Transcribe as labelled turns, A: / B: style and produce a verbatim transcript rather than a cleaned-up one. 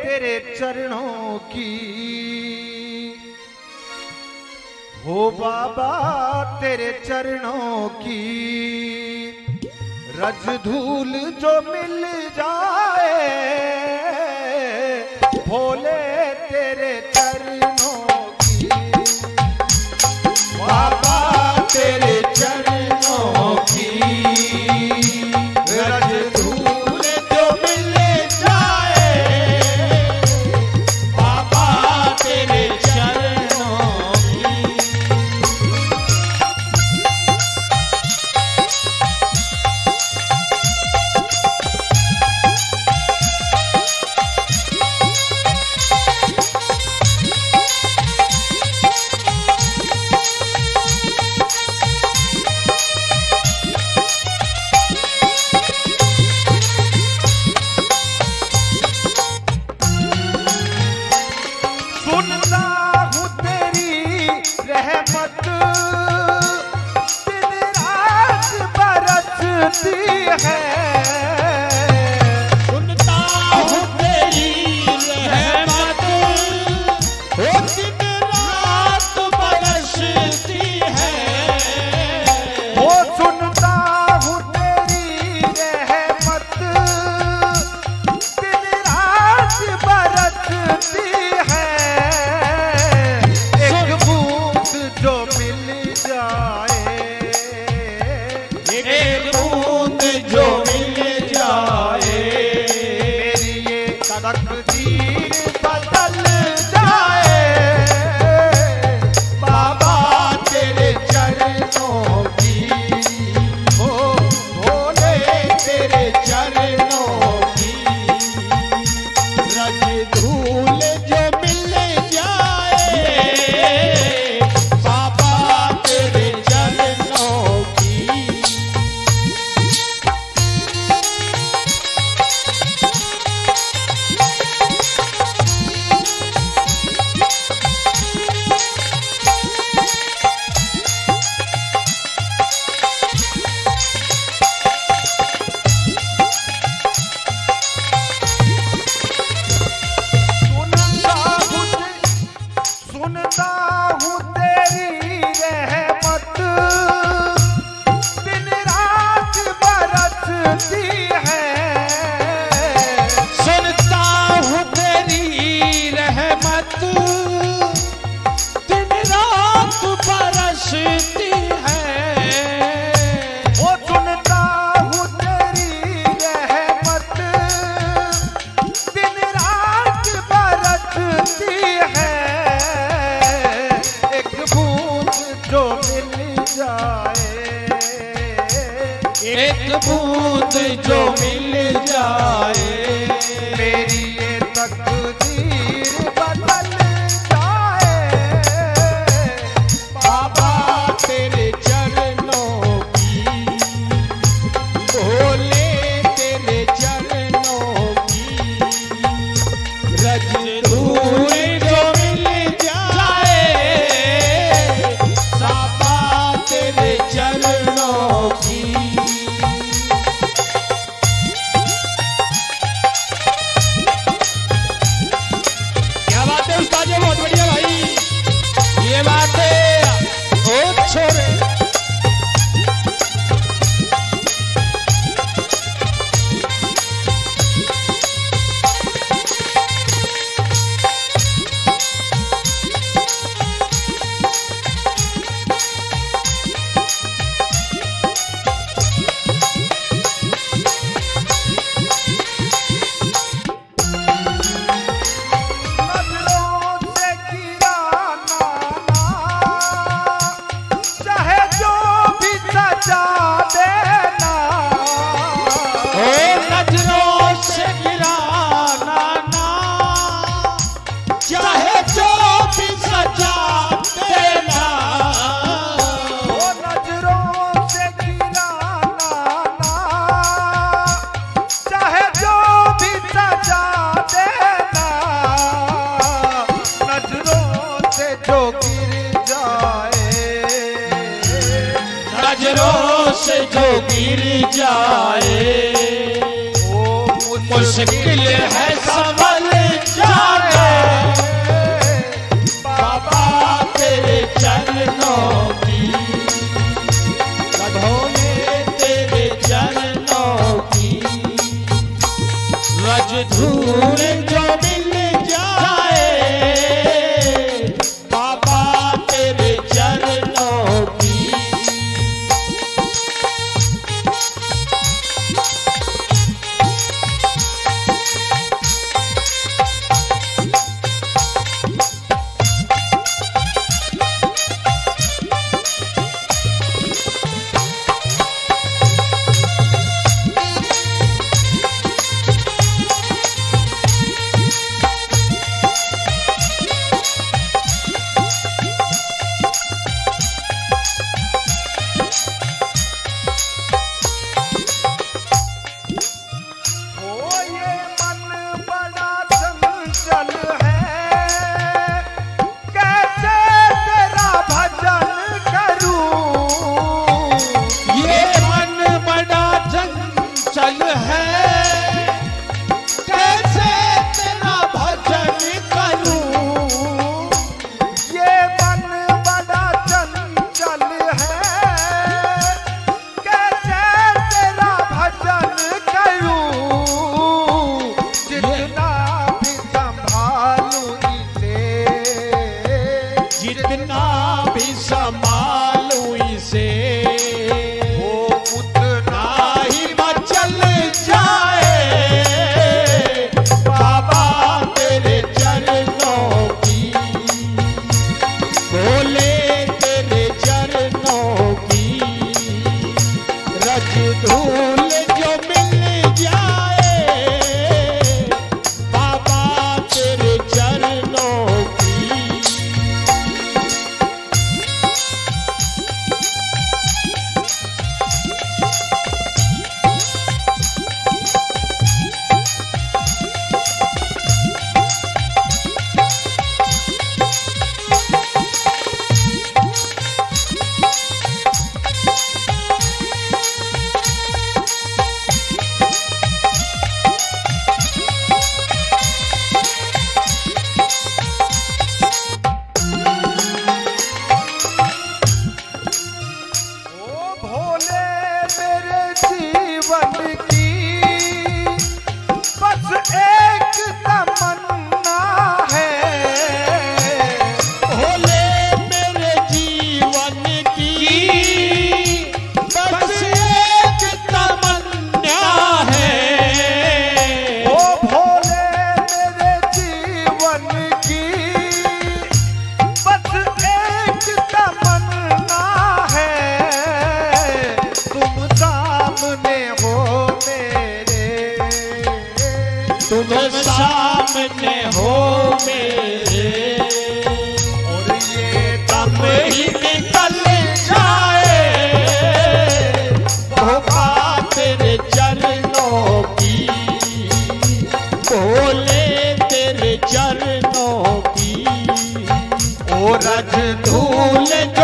A: तेरे चरणों की, हो बाबा तेरे चरणों की। रज धूल जो मिल जाए भोले तेरे चरणों की, बाबा तेरे चरणों की। रज धूल जो मिल जाए बाबा तेरे चरणों की। एक बूंद जो मिल जाए मेरी ये तकदीर बदल जाए। बाबा तेरे चरणों की, भोले तेरे चरणों की। रज धूल जो मिल जाए बाबा तेरे चरणों की। बहुत बढ़िया भाई, ये बात है बहुत छोरे। से जो गिर जाए वो मुश्किल है संभल जाए। कितना भी संभालूं इसे
B: वो उतना
A: ही मचल जाए बाबा तेरे चरणों की, बोले तेरे चरणों की रज धूल जो मिल जाए बाबा तेरे चरणों की। तुम सामने हो मेरे
B: और ये
A: दम ही निकल जाए बाबा तेरे चरणों की, बोले तेरे चरणों की। ओ रज धूल जो